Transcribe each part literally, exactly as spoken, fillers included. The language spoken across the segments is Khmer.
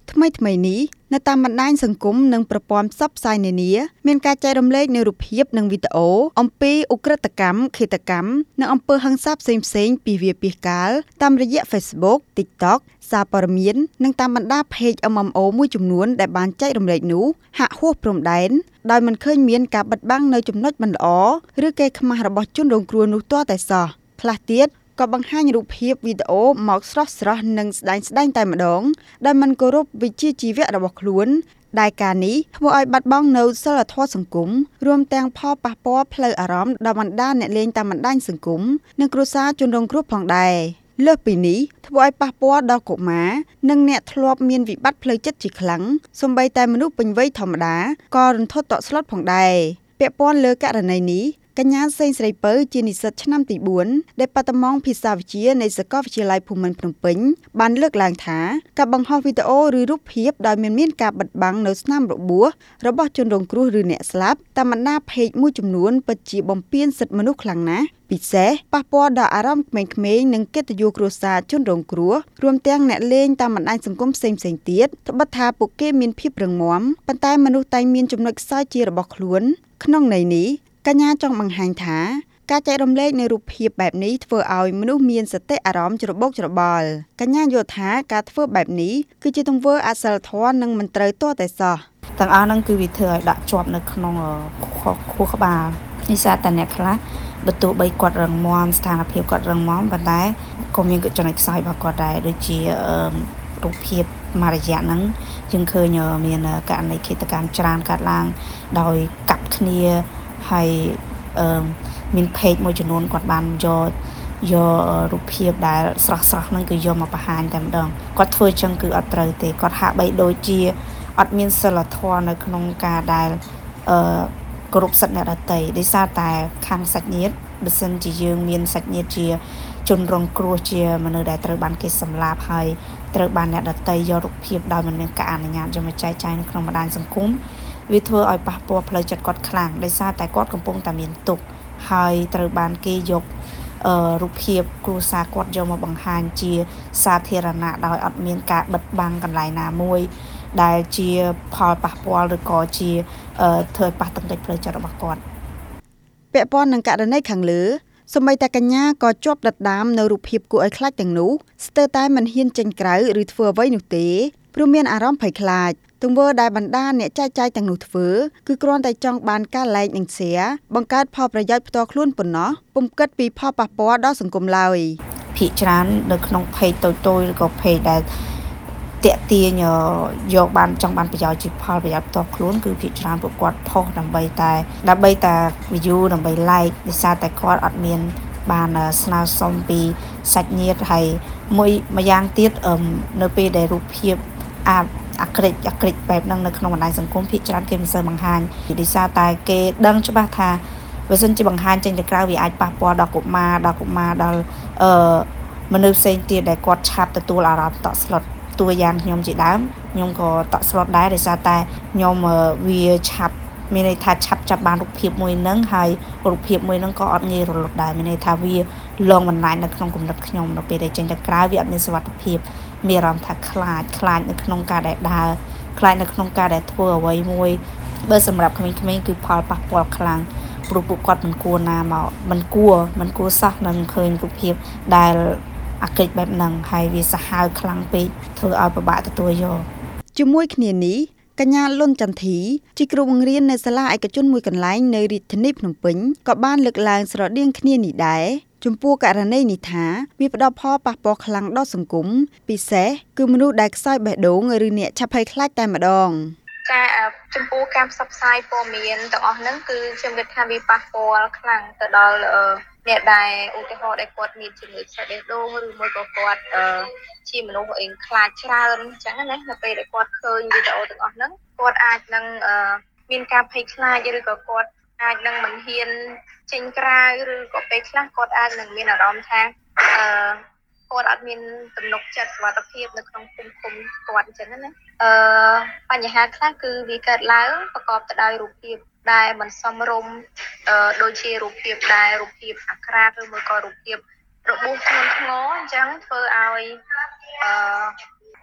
ថ្មីថ្មីនេះនៅតាមបណ្ដាញសង្គមនិងប្រព័ន្ធផ្សព្វផ្សាយនានាមានការចែករំលែកនូវរូបភាពនិងវីដេអូអំពីឧក្រិដ្ឋកម្មឃាតកម្មនិងអំពើហិង្សាផ្សេងៗពីវាពាសកាលតាមរយៈ Facebook, TikTok សារព័ត៌មាននិងតាមបណ្ដា Page เอ็ม เอ็ม โอ មួយចំនួនដែលបានចែករំលែកនោះហាក់ហួសព្រំដែនដោយមិនឃើញមានការបិទបាំងនៅចំណុចមិនល្អឬកេរ្តិ៍ខ្មាស់របស់ជនរងគ្រោះនោះទាល់តែសោះខ្លះទៀតក៏បង្ហាញរូបភាពវីដេអូមកស្រស់ស្រស់និងស្ដែងស្ដែងតែម្ដងដែលមិនគោរពវិជ្ជាជីវៈរបស់ខ្លួនដែលការនេះធ្វើឲ្យបាត់បង់នូវសិលធម៌សង្គមរួមទាំងផលប៉ះពាល់ផ្លូវអារម្មណ៍ដល់បណ្ដាអ្នកលេងតាមបណ្ដាញសង្គមនិងគ្រួសារជនរងគ្រោះផងដែរលើសពីនេះធ្វើឲ្យប៉ះពាល់ដល់កុមារនិងអ្នកធ្លាប់មានវិបត្តិផ្លូវចិត្តជាខ្លាំងសូម្បីតែមនុស្សពេញវ័យធម្មតាក៏រន្ធត់តក់ស្លុតផងដែរពាក់ព័ន្ធលើករណីនេះកញ្ញាសេងស្រីពៅជានិស្សិតឆ្នាំទីបួនដែលប៉ាត្មងភាសាវិទ្យានៃសាកលវិទ្យាល័យភូមិន្ទភ្នំពេញបានលើកឡើងថាការបង្ហោះវីដេអូឬរូបភាពដោយមិនមានការបិទបាំងនៅស្នាមរបួសរបស់ជនរងគ្រោះឬអ្នកស្លាប់តាមបណ្ដា Page មួយចំនួនពិតជាបំពានសិទ្ធិមនុស្សខ្លាំងណាស់ពិសេសប៉ះពាល់ដល់អារម្មណ៍ក្មេងៗនិងកិត្តិយសគ្រួសារជនរងគ្រោះរួមទាំងអ្នកលេងតាមបណ្ដាញសង្គមផ្សេងៗទៀតត្បិតថាពួកគេមានភាពរឹងមាំប៉ុន្តែមនុស្សតែងមានចំណុចខ្សោយជារបស់ខ្លួនក្នុងន័យនេះកញ្ញាចង់បង្ហាញថាការចែករំលែកនៃរូបភាពបែបនេះធ្វើឲ្យមនុស្សមានសតិអារម្មណ៍ច្របូកច្របល់កញ្ញាយល់ថាការធ្វើបែបនេះគឺជាទង្វើអសិលធម៌និងមិនត្រូវទាល់តែសោះទាំងអស់ហ្នឹងគឺវាធ្វើឲ្យដាក់ជាប់នៅក្នុងខួរក្បាលនិស្សិតតែអ្នកខ្លះបើទោះបីគាត់រឹងមាំស្ថានភាពគាត់រឹងមាំប៉ុន្តែក៏មានចំណុចខ្សោយរបស់គាត់ដែរដូចជារូបភាពមួយរយៈហ្នឹងយើងឃើញមានករណីឃាតកម្មច្រើនកើតឡើងដោយកាប់គ្នាហើយអឺមាន Page មួយចំនួនគាត់បានយកយករូបភាពដែលស្រស់ស្រស់ហ្នឹងគឺយកមកបង្ហាញតែម្ដងគាត់ធ្វើចឹងគឺអត់ត្រូវទេគាត់ហាក់បីដូចជាអត់មានសិលធម៌នៅក្នុងការដែលអឺគោរពសិទ្ធិអ្នកដទៃដោយសារតែខាងសាច់ញាតិបើសិនជាយើងមានសាច់ញាតិជាជនរងគ្រោះជាមនុស្សដែលត្រូវបានគេសម្លាប់ហើយត្រូវបានអ្នកដទៃយករូបភាពដោយមិនមានការអនុញ្ញាតយកមកចែកចាយនៅក្នុងបណ្ដាញសង្គមវាធ្វើឲ្យប៉ះពាល់ផ្លូវចិត្តគាត់ខ្លាំងដោយសារតែគាត់កំពុងតែមានទុក្ខហើយត្រូវបានគេយកអឺរូបភាពគ្រួសារគាត់យកមកបង្ហាញជាសាធារណៈដោយអត់មានការបិទបាំងកន្លែងណាមួយដែលជាផលប៉ះពាល់ឬក៏ជាអឺធ្វើឲ្យប៉ះទង្គិចផ្លូវចិត្តរបស់គាត់ពាក់ព័ន្ធនឹងករណីខាងលើសម្បីតែកញ្ញាក៏ជាប់ដិតដាមនៅរូបភាពគួរឲ្យខ្លាចទាំងនោះស្ទើរតែមិនហ៊ានចេញក្រៅឬធ្វើអ្វីនោះទេព្រោះមានអារម្មណ៍ភ័យខ្លាចទង្វើដែលបណ្ដាអ្នកចែកចាយទាំងនោះធ្វើគឺគ្រាន់តែចង់បានការ like និង share បង្កើតផលប្រយោជន៍ផ្ទាល់ខ្លួនប៉ុណ្ណោះពុំគិតពីផលប៉ះពាល់ដល់សង្គមឡើយភាគច្រើននៅក្នុង Page តូចៗឬក៏ Page ដែលតាក់ទាញយកបានចង់បានប្រយោជន៍ជាផលប្រយោជន៍ផ្ទាល់ខ្លួនគឺភាគច្រើនពួកគាត់ផុសដើម្បីតែដើម្បីតែ view ដើម្បី like ដោយសារតែគាត់អត់មានបានស្នើសុំពីសាច់ញាតិហើយមួយមួយយ៉ាងទៀតនៅពេលដែលរូបភាពអាអាក្រិចអាក្រិចបែបហ្នឹងនៅក្នុងបណ្ដាញសង្គមភាគច្រើនគេមិនសូវបង្ហាញដោយសារតែគេដឹងច្បាស់ថាបើសិនជាបង្ហាញចេញទៅក្រៅវាអាចប៉ះពាល់ដល់កុមារដល់កុមារដល់អឺមនុស្សផ្សេងទៀតដែលគាត់ឆាប់ទទួលអារម្មណ៍តក់ស្លុតតួយ៉ាងខ្ញុំជាដើមខ្ញុំក៏តក់ស្លុតដែរដោយសារតែខ្ញុំវាឆាប់មានន័យថាឆាប់ចាប់បានរូបភាពមួយហ្នឹងហើយរូបភាពមួយហ្នឹងក៏អត់ងាយរលត់ដែរមានន័យថាវាលងបណ្ដាញនៅក្នុងគំនិតខ្ញុំនៅពេលដែលចេញទៅក្រៅវាអត់មានសុវត្ថិភាពមានអារម្មណ៍ថាខ្លាចខ្លាចនៅក្នុងការដែលដើរខ្លាចនៅក្នុងការដែលធ្វើអ្វីមួយបើសម្រាប់ក្មេងៗគឺផលប៉ះពាល់ខ្លាំងព្រោះពួកគាត់មិនគួរណាមកមិនគួរមិនគួរសោះនឹងឃើញរូបភាពដែលអាក្រិចបែបហ្នឹងហើយវាសាហាវខ្លាំងពេកធ្វើឲ្យពិបាកទទួលយកជាមួយគ្នានេះកញ្ញាលុនចន្ទធីជាគ្រូបង្រៀននៅសាលាឯកជនមួយកន្លែងនៅរាជធានីភ្នំពេញក៏បានលើកឡើងស្រដៀងគ្នានេះដែរចំពោះករណីនេះថាវាផ្ដល់ផលប៉ះពាល់ខ្លាំងដល់សង្គមពិសេសគឺមនុស្សដែលខ្សោយបេះដូងឬអ្នកឆាប់ភ័យខ្លាចតែម្ដងការចំពោះការផ្សព្វផ្សាយព័ត៌មានទាំងអស់ហ្នឹងគឺខ្ញុំគិតថាវាប៉ះពាល់ខ្លាំងទៅដល់អ្នកដែលឧទាហរណ៍ដែលគាត់មានជំងឺខ្សោយបេះដូងឬមួយក៏គាត់ជាមនុស្សអីខ្លាចច្រើនអញ្ចឹងណានៅពេលដែលគាត់ឃើញវីដេអូទាំងអស់ហ្នឹងគាត់អាចនឹងមានការភ័យខ្លាចឬក៏គាត់អាចនឹងមិនហ៊ានចេញក្រៅឬក៏ពេលខ្លះគាត់អាចនឹងមានអារម្មណ៍ថាអឺគាត់អត់មានទំនុកចិត្តសុវត្ថិភាពនៅក្នុងភូមិឃុំគាត់អញ្ចឹងណាអឺបញ្ហាខ្លះគឺវាកើតឡើងប្រកបទៅដោយរូបភាពដែលមិនសមរម្យអឺដូចជារូបភាពដែលរូបភាពអាក្រាតឬមួយក៏រូបភាពរបួសធ្ងន់ធ្ងរអញ្ចឹងធ្វើឲ្យអឺ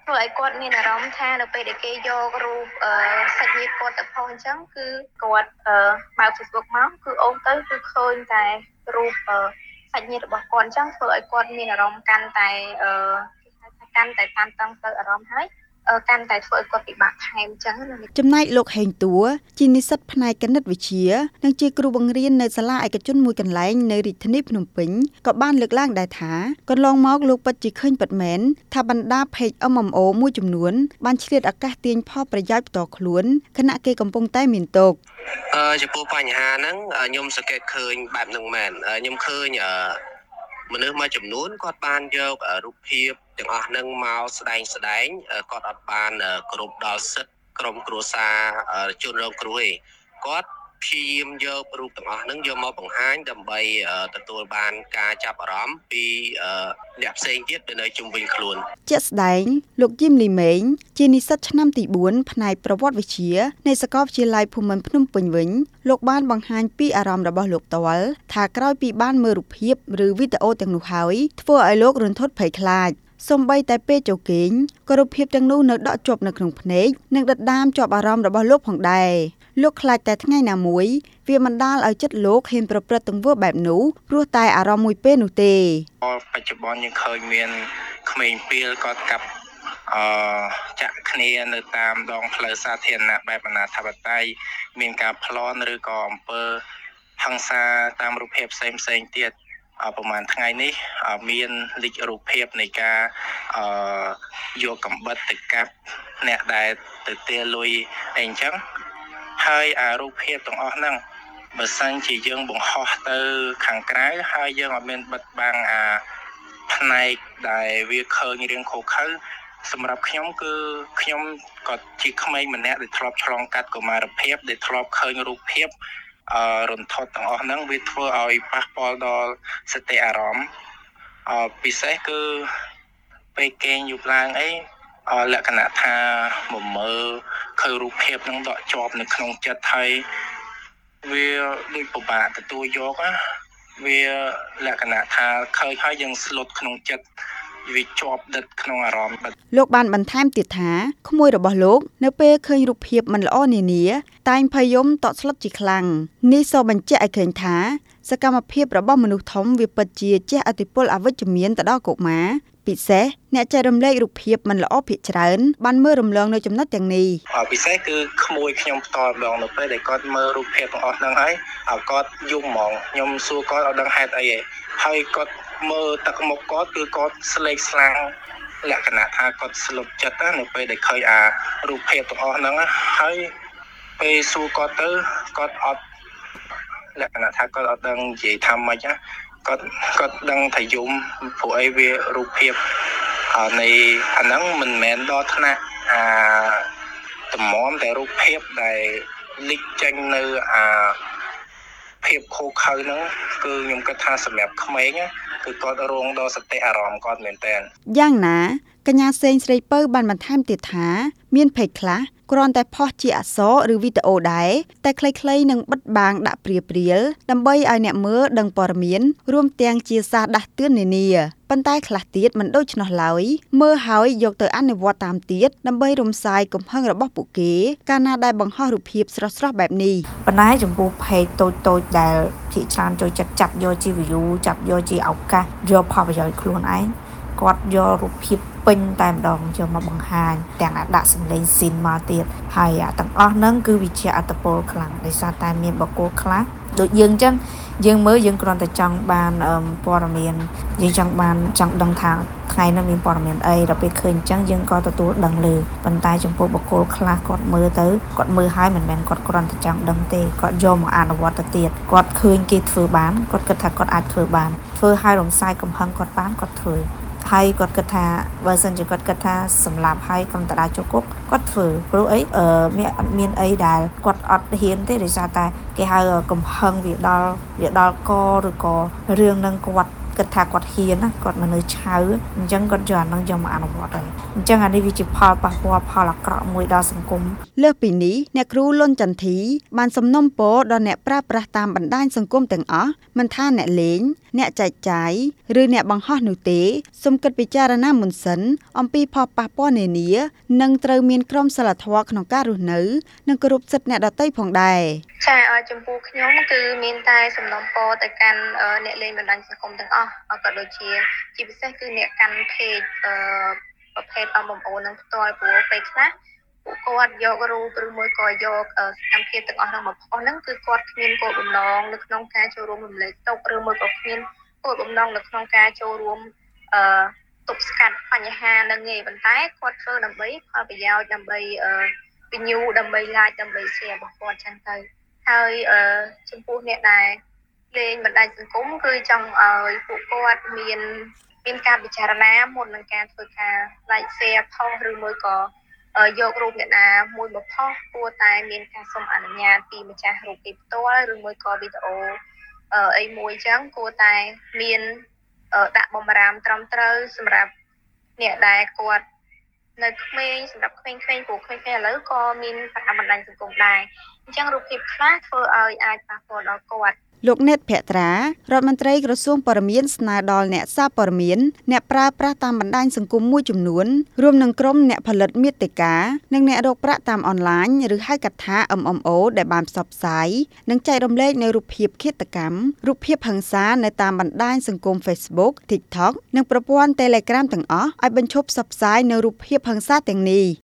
ធ្វើឲ្យគាត់មានអារម្មណ៍ថានៅពេលដែលគេយករូបអឺសាច់ញាតិគាត់ទៅផុសអញ្ចឹងគឺគាត់អឺបើក Facebook មកគឺអូនទៅគឺឃើញតែរូបអឺសាច់ញាតិរបស់គាត់អញ្ចឹងធ្វើឲ្យគាត់មានអារម្មណ៍កាន់តែអឺកាន់តែតានតឹងទៅអារម្មណ៍ហើយកាន់តែធ្វើឲ្យគាត់ពិបាកថែមអញ្ចឹងចំណែកលោកហេងតួជានិស្សិតផ្នែកគណិតវិទ្យានិងជាគ្រូបង្រៀននៅសាលាឯកជនមួយកន្លែងនៅរាជធានីភ្នំពេញក៏បានលើកឡើងដែរថាកន្លងមកលោកពិតជាឃើញពិតមែនថាបណ្ដា page เอ็ม เอ็ม โอ មួយចំនួនបានឆ្លៀតឱកាសទាញផលប្រយោជន៍ផ្ទាល់ខ្លួនខណៈគេកំពុងតែមានទុក្ខអឺចំពោះបញ្ហាហ្នឹងខ្ញុំសង្កេតឃើញបែបហ្នឹងមែនខ្ញុំឃើញមនុស្សមួយចំនួនគាត់បានយករូបភាពទាំងអស់ហ្នឹងមកស្ដែងស្ដែងគាត់អត់បានគ្រប់ដល់សិទ្ធិក្រុមគ្រួសារជនរងគ្រោះទេគាត់ព្យាយាមយករូបទាំងអស់ហ្នឹងយកមកបង្ហាញដើម្បីទទួលបានការចាប់អារម្មណ៍ពីអ្នកផ្សេងទៀតនៅជុំវិញខ្លួនជាក់ស្ដែងលោកយឹមលីមេងជានិស្សិតឆ្នាំទីបួនផ្នែកប្រវត្តិវិទ្យានៃសាកលវិទ្យាល័យភូមិន្ទភ្នំពេញវិញលោកបានបង្ហាញពីអារម្មណ៍របស់លោកផ្ទាល់ថាក្រោយពីបានមើលរូបភាពឬវីដេអូទាំងនោះហើយធ្វើឲ្យលោករន្ធត់ភ័យខ្លាចសូម្បីតែពេលចូលគេងក៏រូបភាពទាំងនោះនៅដក់ជាប់នៅក្នុងភ្នែកនិងដិតដាមជាប់អារម្មណ៍របស់លោកផងដែរលោកខ្លាចតែថ្ងៃណាមួយវាមិនដាល់ឲ្យចិត្តលោកហ៊ានប្រព្រឹត្តទង្វើបែបនោះព្រោះតែអារម្មណ៍មួយពេលនោះទេបច្ចុប្បន្នយើងឃើញមានក្មេងពីលគាត់កាប់អឺចាក់គ្នានៅតាមដងផ្លូវសាធារណៈបែបអនាធិបតេយ្យមានការប្លន់ឬក៏អំពើហិង្សាតាមរូបភាពផ្សេងផ្សេងទៀតប្រហែលថ្ងៃនេះមានលេចរូបភាពនៃការអឺយកកំបិតទៅកាប់អ្នកដែលទៅទាលុយអីអញ្ចឹងហើយអារូបភាពទាំងអស់ហ្នឹងបើសិនជាយើងបង្ហោះទៅខាងក្រៅហើយយើងអត់មានបិទបាំងអាផ្នែកដែលវាឃើញរៀងខុសខើសម្រាប់ខ្ញុំគឺខ្ញុំក៏ជាក្មេងម្នាក់ដែលធ្លាប់ឆ្លងកាត់កុមារភាពដែលធ្លាប់ឃើញរូបភាពអឺរន្ធត់ទាំងអស់ហ្នឹងវាធ្វើឲ្យប៉ះពាល់ដល់សតិអារម្មណ៍អឺពិសេសគឺពេលគេងយប់ឡើងអីលក្ខណៈថាមមើឃើញរូបភាពហ្នឹងដកជាប់នៅក្នុងចិត្តហើយវាដូចពិបាកទទួលយកណាវាលក្ខណៈថាឃើញហើយយើងស្លុតក្នុងចិត្តវាជាប់ដិតក្នុងអារម្មណ៍លោកបានបន្ថែមទៀតថាក្មួយរបស់លោកនៅពេលឃើញរូបភាពមិនល្អនានាតែងភ័យយំតក់ស្លុតជាខ្លាំងនេះសូបញ្ជាក់ឲ្យឃើញថាសកម្មភាពរបស់មនុស្សធំវាពិតជាជះឥទ្ធិពលអវិជ្ជមានទៅដល់កុមារពិសេសអ្នកចែករំលែករូបភាពមិនល្អភាគច្រើនបានមើលរំលងនៅចំណុចទាំងនេះពិសេសគឺក្មួយខ្ញុំផ្ទាល់ម្ដងនៅពេលដែលគាត់មើលរូបភាពទាំងអស់ហ្នឹងហើយគាត់យំហ្មងខ្ញុំសួរគាត់អត់ដឹងហេតុអីទេហើយគាត់មើលទឹកមុខគាត់គឺគាត់ស្លេកស្លាំងលក្ខណៈថាគាត់ស្លុតចិត្តណានៅពេលដែលឃើញអារូបភាពទាំងអស់ហ្នឹងហើយពេលសួរគាត់ទៅគាត់អត់លក្ខណៈថាគាត់អត់ដឹងនិយាយថាម៉េចណាគាត់គាត់ដឹងថាយំព្រោះអីវារូបភាពនៃអាហ្នឹងមិនមែនដល់ថ្នាក់អាតម្រាំតែរូបភាពដែលលេចចេញនៅអាភាពខូខើហ្នឹងគឺខ្ញុំគិតថាសម្រាប់ក្មេងគឺគាត់រងដល់សតិអារម្មណ៍គាត់មែនតើយ៉ាងណាកញ្ញាសេងស្រីពៅបានបន្ថែមទៀតថាមានភ័យខ្លះគ្រាន់តែផុសជាអក្សរឬវីដេអូដែរតែខ្លីៗនឹងបិទបាំងដាក់ព្រាព្រាលដើម្បីឲ្យអ្នកមើលដឹងព័ត៌មានរួមទាំងជាសារដាស់តឿននានាប៉ុន្តែខ្លះទៀតមិនដូច្នោះឡើយមើលហើយយកទៅអនុវត្តតាមទៀតដើម្បីរំសាយកំហឹងរបស់ពួកគេកាលណាដែលបង្ហោះរូបភាពស្រស់ៗបែបនេះប៉ុន្តែចំពោះ page តូចតូចដែលភាគច្រើនចូលចិត្តចាប់យកជា view ចាប់យកជាឱកាសយកផលប្រយោជន៍ខ្លួនឯងគាត់យករូបភាពពេញតែម្ដងយកមកបង្ហាញទាំងដាក់សម្លេងស៊ីនមកទៀតហើយទាំងអស់ហ្នឹងគឺវាជាអត្តពលខ្លាំងដោយសារតែមានបកគោខ្លះដូចយើងអញ្ចឹងយើងមើលយើងគ្រាន់តែចង់បានព័ត៌មានយើងចង់បានចង់ដឹងថាថ្ងៃនេះមានព័ត៌មានអីដល់ពេលឃើញអញ្ចឹងយើងក៏ទទួលដឹងលើប៉ុន្តែចំពោះបកគោខ្លះគាត់មើលទៅគាត់មើលហើយមិនមែនគាត់គ្រាន់តែចង់ដឹងទេគាត់យកមកអនុវត្តទៅទៀតគាត់ឃើញគេធ្វើបានគាត់គិតថាគាត់អាចធ្វើបានធ្វើឲ្យរំសាយកំហឹងគាត់បានគាត់ធ្វើហើយគាត់គិតថាបើសិនជាគាត់គិតថាសម្លាប់ហើយកុំតដាចូលគុកគាត់ធ្វើព្រោះអីអឺមានអត់មានអីដែលគាត់អត់ហ៊ានទេដោយសារតែគេហៅកំហឹងវាដល់វាដល់កឬក៏រឿងនឹងគាត់គិតថាគាត់ហ៊ានណាគាត់មិននៅឆៅអញ្ចឹងគាត់យកអានឹងយកមកអនុវត្តហើយអញ្ចឹងអានេះវាជាផលប៉ះពាល់ផលអាក្រក់មួយដល់សង្គមលើសពីនេះអ្នកគ្រូលុនចន្ទធីបានសំណូមពរដល់អ្នកប្រើប្រាស់តាមបណ្ដាញសង្គមទាំងអស់មិនថាអ្នកលេងអ្នកចែកចាយឬអ្នកបង្ហោះនោះទេសូមគិតពិចារណាមុនសិនអំពីផលប៉ះពាល់នានានិងត្រូវមានក្រមសីលធម៌ក្នុងការរស់នៅនិងគោរពសិទ្ធិអ្នកដទៃផងដែរចាចំពោះខ្ញុំគឺមានតែសំណូមពរទៅកាន់អ្នកលេងបណ្ដាញសង្គមទាំងអស់ក៏ដូចជាជាពិសេសគឺអ្នកកាន់ page អឺប្រភេទអមអូននឹងផ្ទាល់ព្រោះពេលខ្លះពួកគាត់យករូបឬមួយក៏យកសកម្មភាពទាំងអស់ហ្នឹងមកផុសហ្នឹងគឺគាត់គ្មានគោលបំណងនៅក្នុងការចូលរួមរំលែកទុក្ខឬមួយក៏គ្មានគោលបំណងនៅក្នុងការចូលរួមអឺទប់ស្កាត់បញ្ហានឹងទេប៉ុន្តែគាត់ធ្វើដើម្បីផលប្រយោជន៍ដើម្បីអឺវិញ្ញូដើម្បី like ដើម្បី share របស់គាត់ចឹងទៅហើយអឺចំពោះអ្នកដែលលេងបណ្ដាញសង្គមគឺចង់ឲ្យពួកគាត់មានមានការពិចារណាមុននឹងការធ្វើការ like share ផុសឬមួយក៏យករូបអ្នកណាមួយមកផុសគួរតែមានការសុំអនុញ្ញាតពីម្ចាស់រូបភាពផ្ទាល់ឬមួយក៏វីដេអូអីមួយចឹងគួរតែមានដាក់បំរាមត្រឹមត្រូវសម្រាប់អ្នកដែលគាត់នៅក្មេងសម្រាប់ក្មេងៗព្រោះក្មេងៗឥឡូវក៏មានតាមបណ្ដាញសង្គមដែរអញ្ចឹងរូបភាពខ្លះធ្វើឲ្យអាចប៉ះពាល់ដល់គាត់លោកណេតភក្ត្រារដ្ឋមន្ត្រីក្រសួងព័ត៌មានស្នើដល់អ្នកសារព័ត៌មានអ្នកប្រើប្រាស់តាមបណ្ដាញសង្គមមួយចំនួនរួមនឹងក្រុមអ្នកផលិតមាតិកានិងអ្នករកប្រាក់តាមអនឡាញឬហៅកាត់ថា អឹម អឹម អូ ដែលបានផ្សព្វផ្សាយនិងចែករំលែកនៅរូបភាពឃាតកម្មរូបភាពហិង្សានៅតាមបណ្ដាញសង្គម Facebook TikTok និងប្រព័ន្ធ Telegram ទាំងអស់ឲ្យបញ្ឈប់ផ្សព្វផ្សាយនៅរូបភាពហិង្សាទាំងនេះ